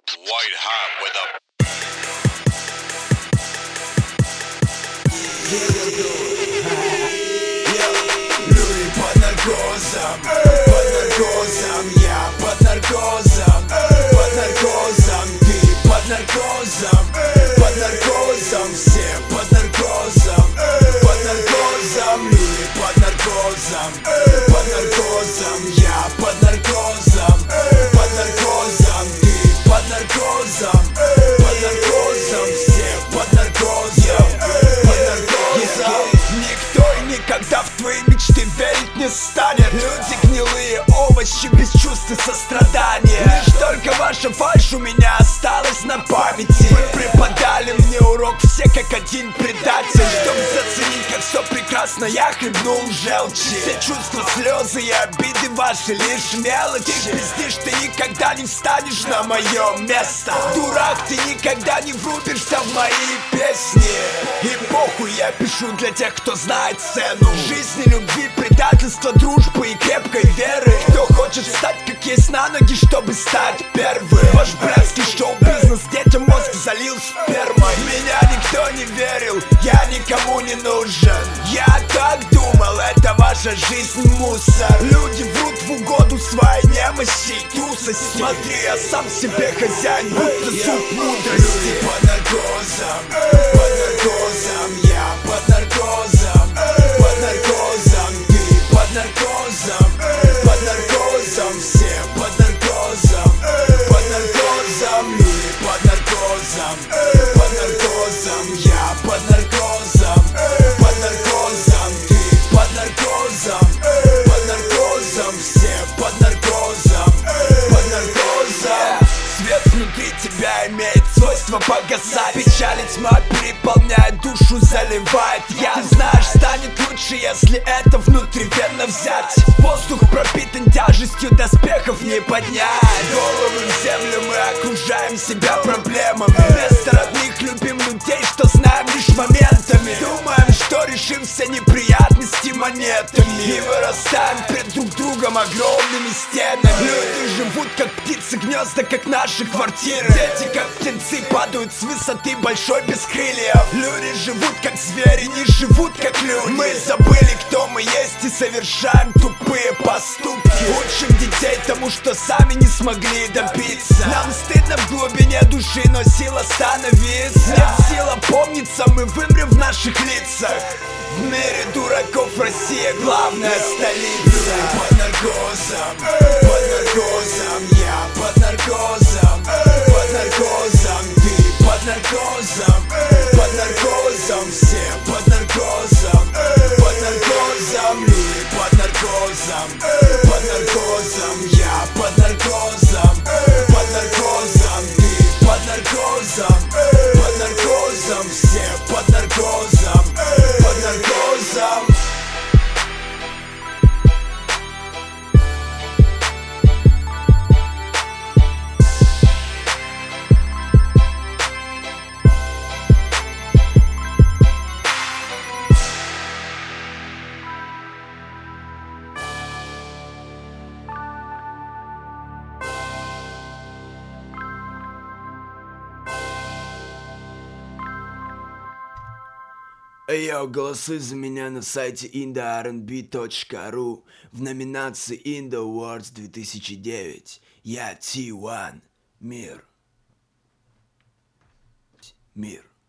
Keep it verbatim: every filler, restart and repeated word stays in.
White hot with a Люди под наркозом, под наркозом, я под наркозом, под наркозом, ты под наркозом, под наркозом, все под наркозом, под наркозом, люди под наркозом, под наркозом, я под наркозом, под наркозом, ты под наркозом, под наркозом, все под наркозом, под наркозом. Никто и никогда в твои мечты верить не станет. Люди гнилые овощи без чувств и сострадания. Лишь только ваша фальшь у меня осталась на памяти. Вы преподали мне урок, все как один предатель. Чтобы заценить, как все прекрасно, я хлебнул желчи. Все чувства, слезы и обиды ваши лишь мелочи. Ты пиздишь, ты никогда не встанешь на мое место. Дурак, ты никогда не врубишься в мои песни. И похуй, я пишу для тех, кто знает цену жизни, любви, предательства, дружбы и крепкой веры. Кто хочет встать как есть на ноги, чтобы стать первым. Ваш блядский шоу-бизнес детям мозг залил спермой. В меня никто не верил, я никому не нужен. Я так думал, это ваша жизнь мусор. Люди врут в угоду своей немощи и трусости. Смотри, я сам себе хозяин, будто суп мудрости. Под наркозом, под наркозом, я под наркозом, под наркозом, ты под наркозом, под наркозом, все под наркозом, под наркозом, люди под наркозом, под наркозом, я под наркозом, под наркозом, ты под наркозом, под наркозом, все под наркозом, под наркозом. Свет внутри тебя имеет свойство погасать. Печаль и тьма переполняет душу, заливает. Я знаешь, станет лучше, если это внутривенно взять. Воздух пропитан тяжестью, доспехов не поднять. Головы в землю, мы окружаем себя проблемами. Вместо родных любим людей, что знаем лишь моментами. Думаем, что решим все неприятности монетами. И вырастаем перед друг другом огромными стенами. Люди живут как птицы, гнезда как наши квартиры. Дети как птенцы падают с высоты большой без крыльев. Люди живут как звери, не живут как люди. Мы забыли, кто мы есть, и совершаем тупые поступки. Учим детей тому, что сами не смогли добиться. Нам стыдно в глубине души, но сил остановиться. Нет сил опомниться, мы вымрем в наших лицах. В мире дураков Россия главная столица. Под наркозом, под наркозом, я под наркозом, под наркозом, ты под наркозом, под наркозом, все под наркозом, под наркозом, люди под наркозом, под наркозом, я под наркозом, под наркозом, ты под наркозом, под наркозом, все под наркозом, под наркозом. Йоу, голосуй за меня на сайте индо ар энд би точка ру в номинации Indo Awards две тысячи девять. Я Ти один. Мир. Мир.